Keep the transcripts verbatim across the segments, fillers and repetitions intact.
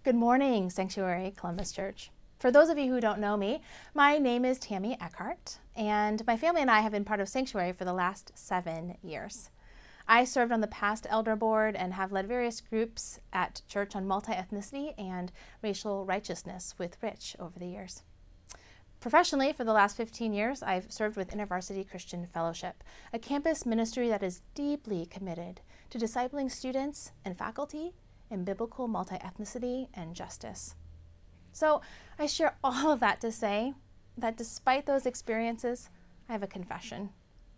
Good morning, Sanctuary Columbus Church. For those of you who don't know me, my name is Tammy Eckhart, and my family and I have been part of Sanctuary for the last seven years. I served on the past elder board and have led various groups at church on multi-ethnicity and racial righteousness with Rich over the years. Professionally, for the last fifteen years, I've served with InterVarsity Christian Fellowship, a campus ministry that is deeply committed to discipling students and faculty in biblical multi-ethnicity and justice. So I share all of that to say that despite those experiences, I have a confession.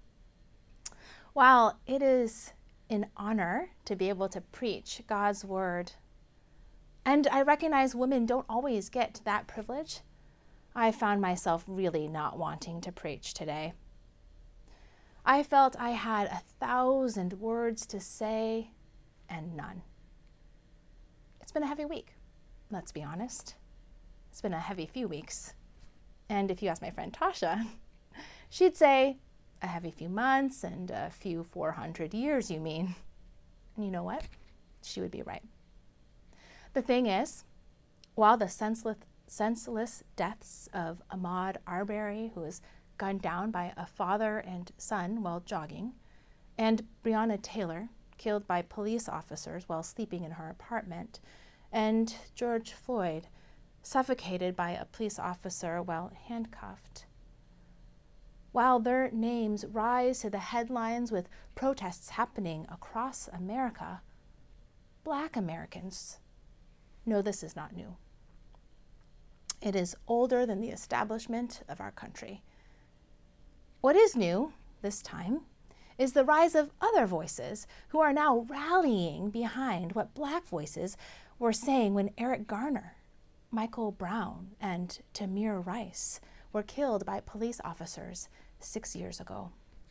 While it is an honor to be able to preach God's word, and I recognize women don't always get that privilege, I found myself really not wanting to preach today. I felt I had a thousand words to say and none. It's been a heavy week, let's be honest. It's been a heavy few weeks. And if you ask my friend Tasha, she'd say, a heavy few months and a few four hundred years, you mean? And you know what? She would be right. The thing is, while the senseless, senseless deaths of Ahmaud Arbery, who was gunned down by a father and son while jogging, and Breonna Taylor, killed by police officers while sleeping in her apartment, and George Floyd, suffocated by a police officer while handcuffed. While their names rise to the headlines with protests happening across America, Black Americans know this is not new. It is older than the establishment of our country. What is new this time is the rise of other voices who are now rallying behind what Black voices were saying when Eric Garner, Michael Brown, and Tamir Rice were killed by police officers six years ago.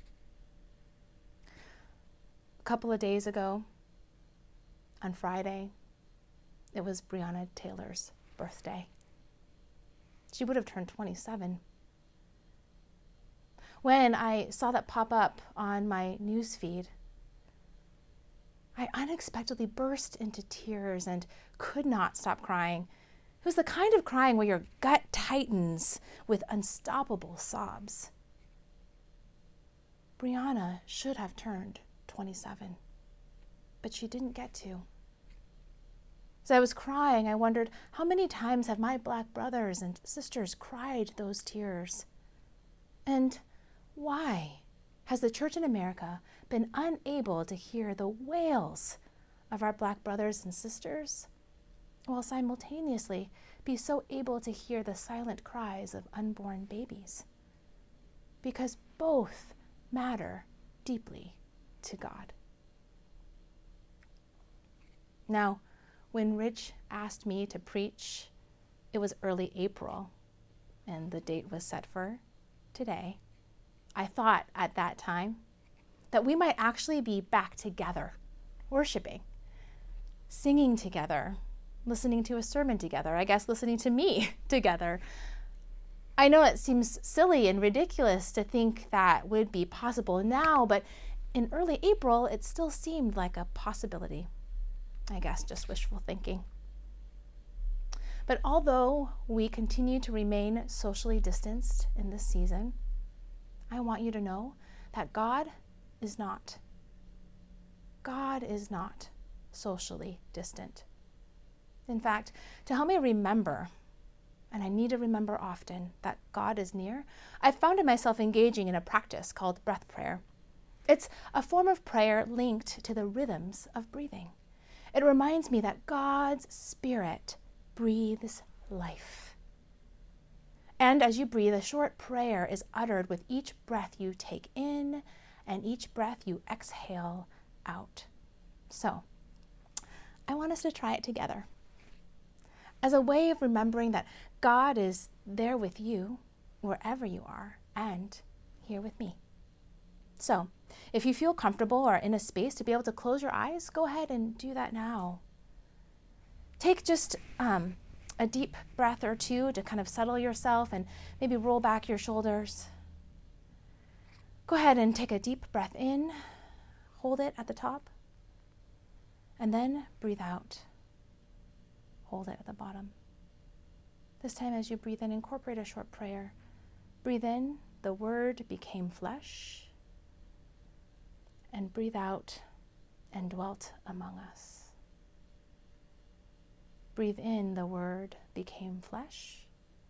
A couple of days ago, on Friday, it was Breonna Taylor's birthday. She would have turned twenty-seven. When I saw that pop up on my news feed, I unexpectedly burst into tears and could not stop crying. It was the kind of crying where your gut tightens with unstoppable sobs. Breonna should have turned twenty-seven, but she didn't get to. As I was crying, I wondered, how many times have my Black brothers and sisters cried those tears? And why has the church in America been unable to hear the wails of our Black brothers and sisters, while simultaneously be so able to hear the silent cries of unborn babies? Because both matter deeply to God. Now, when Rich asked me to preach, it was early April, and the date was set for today. I thought at that time that we might actually be back together, worshiping, singing together, listening to a sermon together, I guess listening to me together. I know it seems silly and ridiculous to think that would be possible now, but in early April, it still seemed like a possibility. I guess just wishful thinking. But although we continue to remain socially distanced in this season, I want you to know that God is not. God is not socially distant. In fact, to help me remember, and I need to remember often, that God is near, I've found myself engaging in a practice called breath prayer. It's a form of prayer linked to the rhythms of breathing. It reminds me that God's Spirit breathes life. And as you breathe, a short prayer is uttered with each breath you take in and each breath you exhale out. So, I want us to try it together as a way of remembering that God is there with you wherever you are and here with me. So, if you feel comfortable or in a space to be able to close your eyes, go ahead and do that now. Take just um, a deep breath or two to kind of settle yourself and maybe roll back your shoulders. Go ahead and take a deep breath in, hold it at the top, and then breathe out. hold it at the bottom. This time as you breathe in, incorporate a short prayer. Breathe in, the Word became flesh. And breathe out, and dwelt among us. Breathe in, the Word became flesh.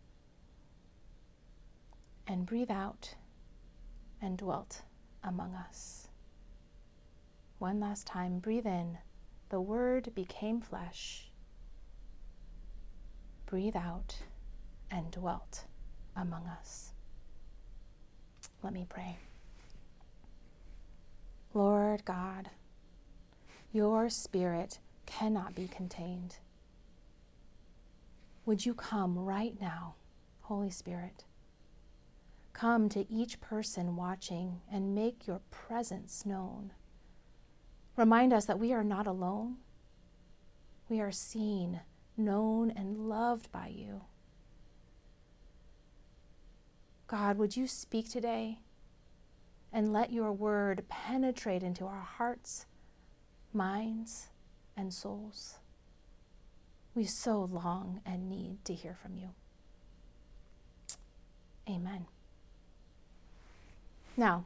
And breathe out, and dwelt among us. One last time, breathe in, the Word became flesh. Breathe out, and dwelt among us. Let me pray. Lord God, your Spirit cannot be contained. Would you come right now, Holy Spirit? Come to each person watching and make your presence known. Remind us that we are not alone. We are seen, known, and loved by you. God, would you speak today and let your word penetrate into our hearts, minds, and souls? We so long and need to hear from you. Amen. Now,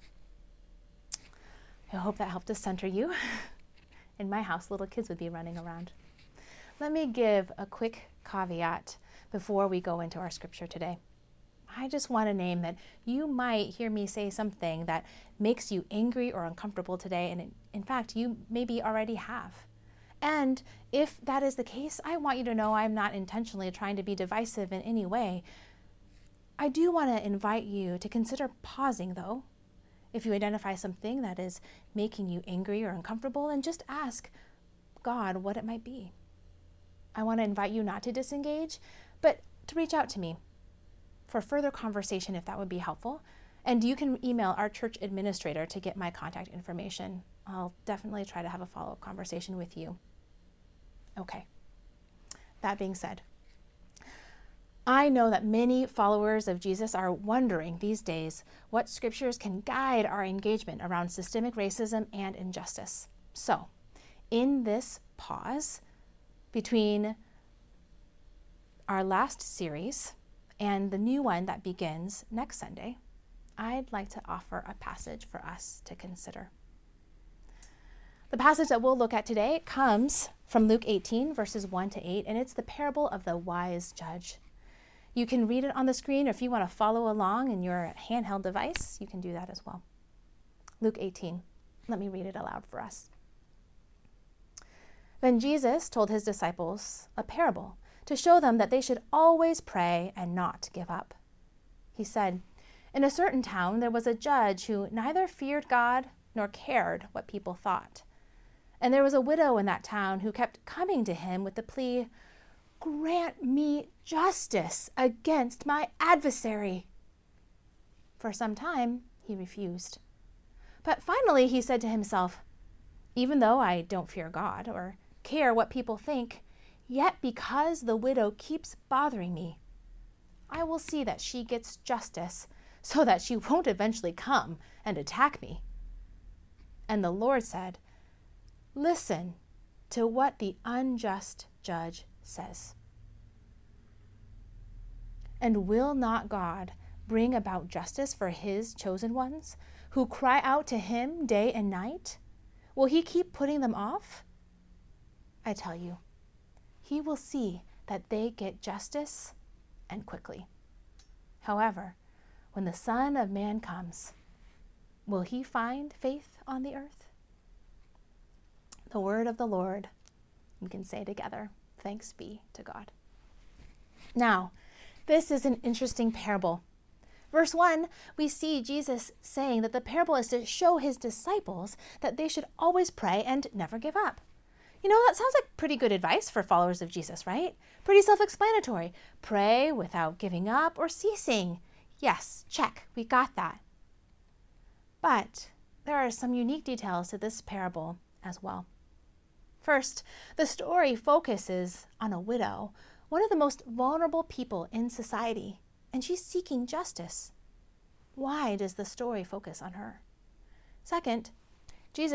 I hope that helped to center you. In my house, little kids would be running around. Let me give a quick caveat before we go into our scripture today. I just want to name that you might hear me say something that makes you angry or uncomfortable today, and in, in fact, you maybe already have. And if that is the case, I want you to know I'm not intentionally trying to be divisive in any way. I do want to invite you to consider pausing, though, if you identify something that is making you angry or uncomfortable, and just ask God what it might be. I want to invite you not to disengage, but to reach out to me for further conversation if that would be helpful. And you can email our church administrator to get my contact information. I'll definitely try to have a follow-up conversation with you. Okay, that being said, I know that many followers of Jesus are wondering these days what scriptures can guide our engagement around systemic racism and injustice. So, in this pause between our last series and the new one that begins next Sunday, I'd like to offer a passage for us to consider. The passage that we'll look at today comes from Luke eighteen, verses one to eight, and it's the parable of the wise judge. You can read it on the screen, or if you want to follow along in your handheld device, you can do that as well. Luke eighteen. Let me read it aloud for us. Then Jesus told his disciples a parable to show them that they should always pray and not give up. He said, "In a certain town there was a judge who neither feared God nor cared what people thought. And there was a widow in that town who kept coming to him with the plea, 'Grant me justice against my adversary.' For some time he refused. But finally he said to himself, 'Even though I don't fear God or care what people think, yet because the widow keeps bothering me, I will see that she gets justice so that she won't eventually come and attack me.' And the Lord said, 'Listen to what the unjust judge says. And will not God bring about justice for his chosen ones who cry out to him day and night? Will he keep putting them off? I tell you, he will see that they get justice, and quickly. However, when the Son of Man comes, will he find faith on the earth?' The word of the Lord. We can say together, thanks be to God." Now, this is an interesting parable. Verse one, we see Jesus saying that the parable is to show his disciples that they should always pray and never give up. You know, that sounds like pretty good advice for followers of Jesus, right? Pretty self-explanatory. Pray without giving up or ceasing. Yes, check, we got that. But there are some unique details to this parable as well. First, the story focuses on a widow, one of the most vulnerable people in society, and she's seeking justice. Why does the story focus on her? Second, Jesus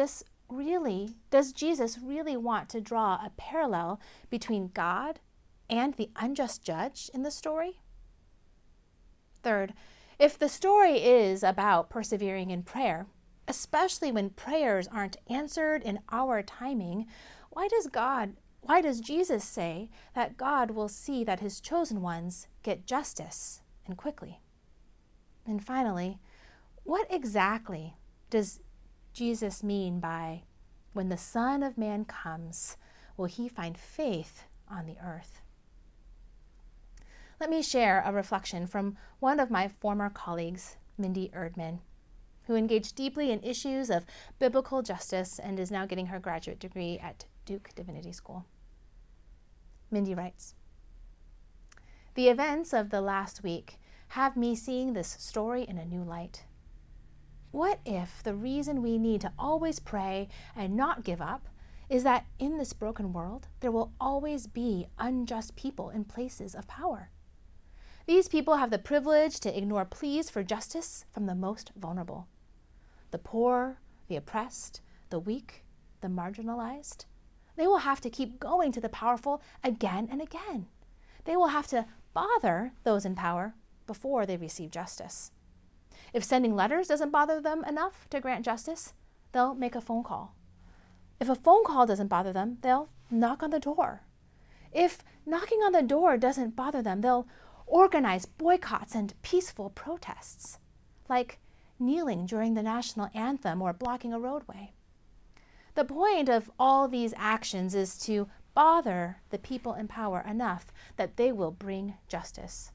really, does Jesus really want to draw a parallel between God and the unjust judge in the story? Third, if the story is about persevering in prayer, especially when prayers aren't answered in our timing, why does God, why does Jesus say that God will see that his chosen ones get justice and quickly? And finally, what exactly does Jesus mean by, when the Son of Man comes, will he find faith on the earth? Let me share a reflection from one of my former colleagues, Mindy Erdman, who engaged deeply in issues of biblical justice and is now getting her graduate degree at Duke Divinity School. Mindy writes, "The events of the last week have me seeing this story in a new light. What if the reason we need to always pray and not give up is that in this broken world, there will always be unjust people in places of power? These people have the privilege to ignore pleas for justice from the most vulnerable. The poor, the oppressed, the weak, the marginalized. They will have to keep going to the powerful again and again. They will have to bother those in power before they receive justice. If sending letters doesn't bother them enough to grant justice, they'll make a phone call. If a phone call doesn't bother them, they'll knock on the door. If knocking on the door doesn't bother them, they'll organize boycotts and peaceful protests, like kneeling during the national anthem or blocking a roadway. The point of all these actions is to bother the people in power enough that they will bring justice."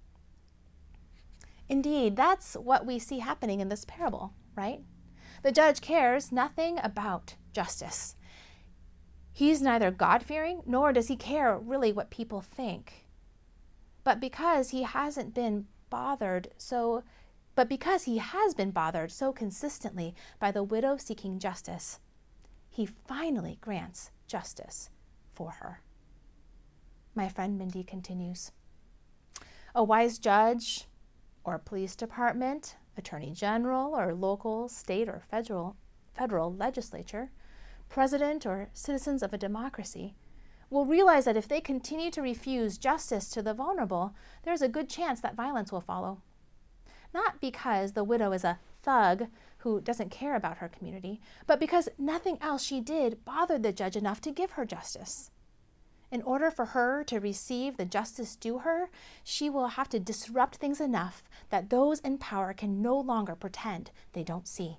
Indeed, that's what we see happening in this parable, right? The judge cares nothing about justice. He's neither God-fearing, nor does he care really what people think. But because he hasn't been bothered so, but because he has been bothered so consistently by the widow seeking justice, he finally grants justice for her. My friend Mindy continues, "A wise judge or police department, attorney general or local, state or federal, federal legislature, president or citizens of a democracy will realize that if they continue to refuse justice to the vulnerable, there's a good chance that violence will follow. Not because the widow is a thug who doesn't care about her community, but because nothing else she did bothered the judge enough to give her justice. In order for her to receive the justice due her, she will have to disrupt things enough that those in power can no longer pretend they don't see."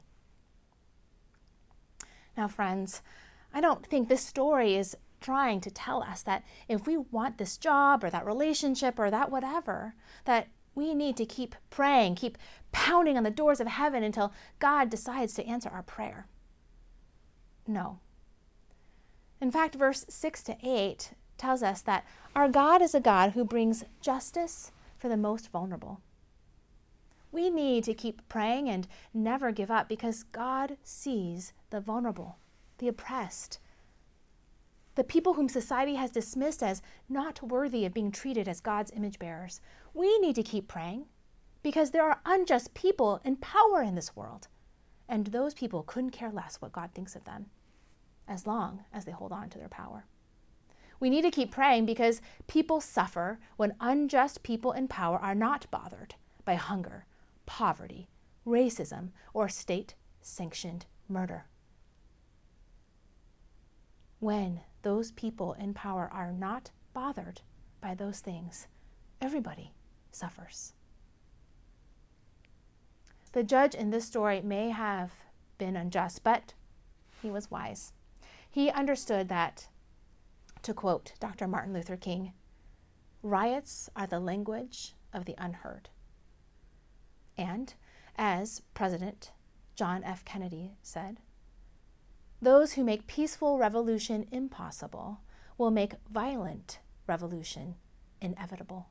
Now, friends, I don't think this story is trying to tell us that if we want this job or that relationship or that whatever, that we need to keep praying, keep pounding on the doors of heaven until God decides to answer our prayer. No. In fact, verse six to eight tells us that our God is a God who brings justice for the most vulnerable. We need to keep praying and never give up because God sees the vulnerable, the oppressed, the people whom society has dismissed as not worthy of being treated as God's image bearers. We need to keep praying because there are unjust people in power in this world, and those people couldn't care less what God thinks of them, as long as they hold on to their power. We need to keep praying because people suffer when unjust people in power are not bothered by hunger, poverty, racism, or state-sanctioned murder. When those people in power are not bothered by those things, everybody suffers. The judge in this story may have been unjust, but he was wise. He understood that, to quote Doctor Martin Luther King, "Riots are the language of the unheard." And, as President John F. Kennedy said, "Those who make peaceful revolution impossible will make violent revolution inevitable."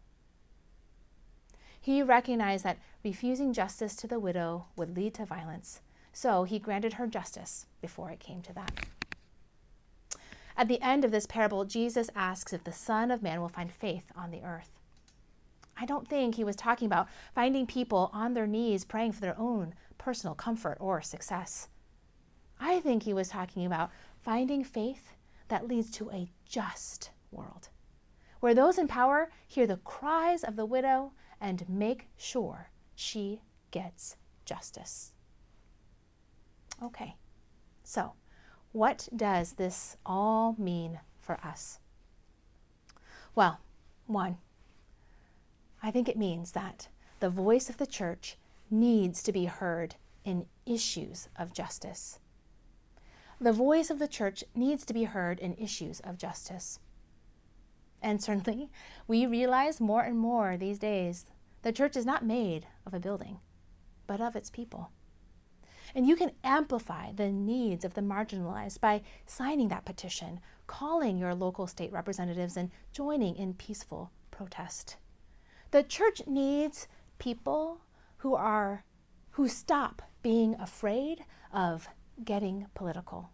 He recognized that refusing justice to the widow would lead to violence, so he granted her justice before it came to that. At the end of this parable, Jesus asks if the Son of Man will find faith on the earth. I don't think he was talking about finding people on their knees praying for their own personal comfort or success. I think he was talking about finding faith that leads to a just world, where those in power hear the cries of the widow and make sure she gets justice. Okay, so what does this all mean for us? Well, one, I think it means that the voice of the church needs to be heard in issues of justice. The voice of the church needs to be heard in issues of justice. And certainly, we realize more and more these days, the church is not made of a building, but of its people. And you can amplify the needs of the marginalized by signing that petition, calling your local state representatives, and joining in peaceful protest. The church needs people who are, who stop being afraid of getting political.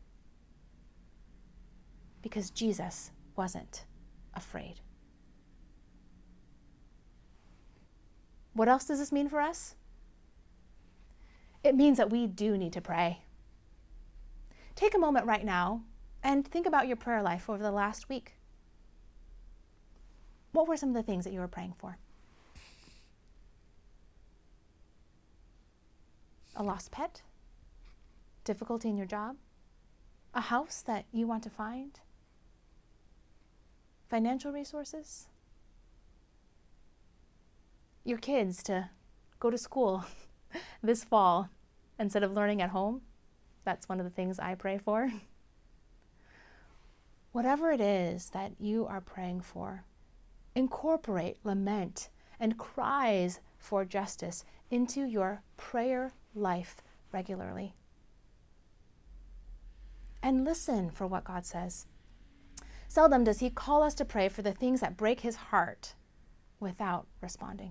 Because Jesus wasn't afraid. What else does this mean for us? It means that we do need to pray. Take a moment right now and think about your prayer life over the last week. What were some of the things that you were praying for? A lost pet? Difficulty in your job? A house that you want to find? Financial resources? Your kids to go to school this fall instead of learning at home? That's one of the things I pray for. Whatever it is that you are praying for, incorporate lament and cries for justice into your prayer life regularly. And listen for what God says. Seldom does he call us to pray for the things that break his heart without responding.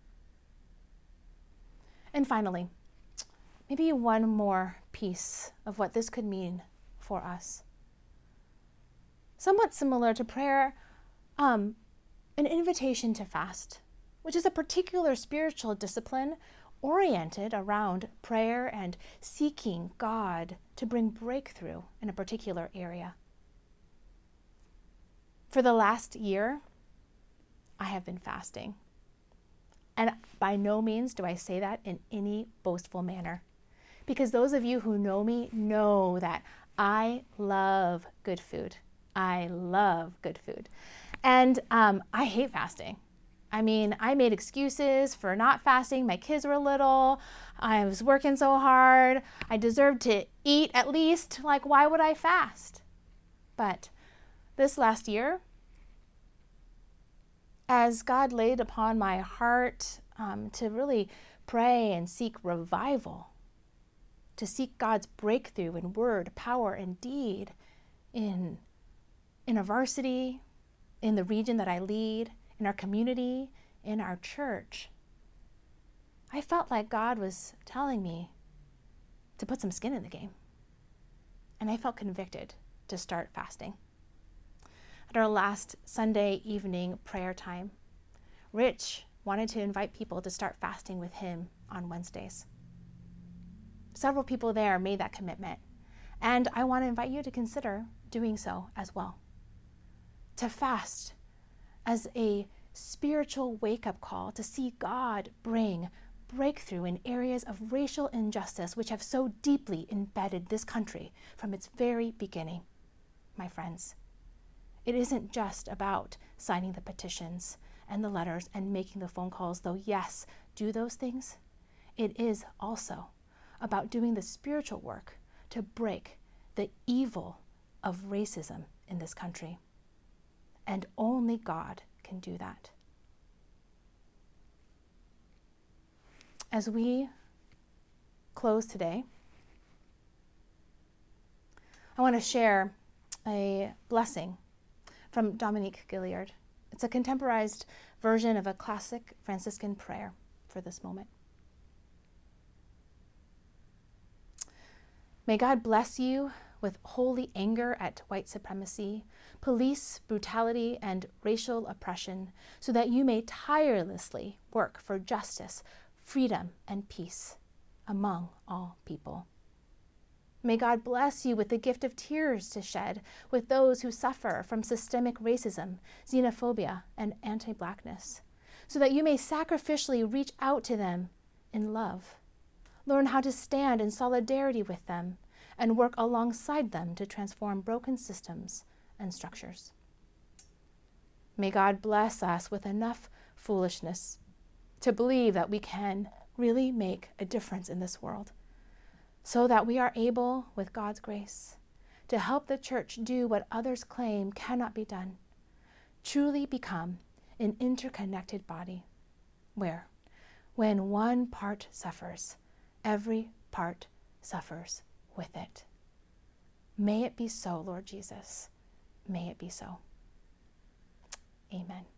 And finally, maybe one more piece of what this could mean for us. Somewhat similar to prayer, um, an invitation to fast, which is a particular spiritual discipline oriented around prayer and seeking God to bring breakthrough in a particular area. For the last year, I have been fasting. And by no means do I say that in any boastful manner, because those of you who know me know that I love good food. I love good food. And um, I hate fasting. I mean, I made excuses for not fasting. My kids were little. I was working so hard. I deserved to eat at least. Like, why would I fast? But this last year, as God laid upon my heart um, to really pray and seek revival, to seek God's breakthrough in word, power, and deed in, in our varsity, in the region that I lead, in our community, in our church, I felt like God was telling me to put some skin in the game. And I felt convicted to start fasting. At our last Sunday evening prayer time, Rich wanted to invite people to start fasting with him on Wednesdays. Several people there made that commitment, and I want to invite you to consider doing so as well. To fast as a spiritual wake-up call to see God bring breakthrough in areas of racial injustice which have so deeply embedded this country from its very beginning. My friends, it isn't just about signing the petitions and the letters and making the phone calls, though yes, do those things. It is also about doing the spiritual work to break the evil of racism in this country. And only God can do that. As we close today, I want to share a blessing from Dominique Gilliard. It's a contemporized version of a classic Franciscan prayer for this moment. May God bless you with holy anger at white supremacy, police brutality, and racial oppression, so that you may tirelessly work for justice, freedom, and peace among all people. May God bless you with the gift of tears to shed with those who suffer from systemic racism, xenophobia, and anti-Blackness, so that you may sacrificially reach out to them in love. Learn how to stand in solidarity with them and work alongside them to transform broken systems and structures. May God bless us with enough foolishness to believe that we can really make a difference in this world, so that we are able, with God's grace, to help the church do what others claim cannot be done, truly become an interconnected body, where, when one part suffers, every part suffers with it. May it be so, Lord Jesus. May it be so. Amen.